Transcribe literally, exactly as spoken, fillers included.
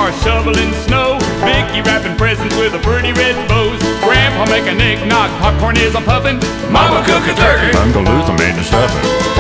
Grandpa shoveling snow, Vicky wrapping presents with a pretty red bows, Grandpa making eggnog, popcorn is a puffin', Mama cook a turkey, Uncle Luther made the stuffing.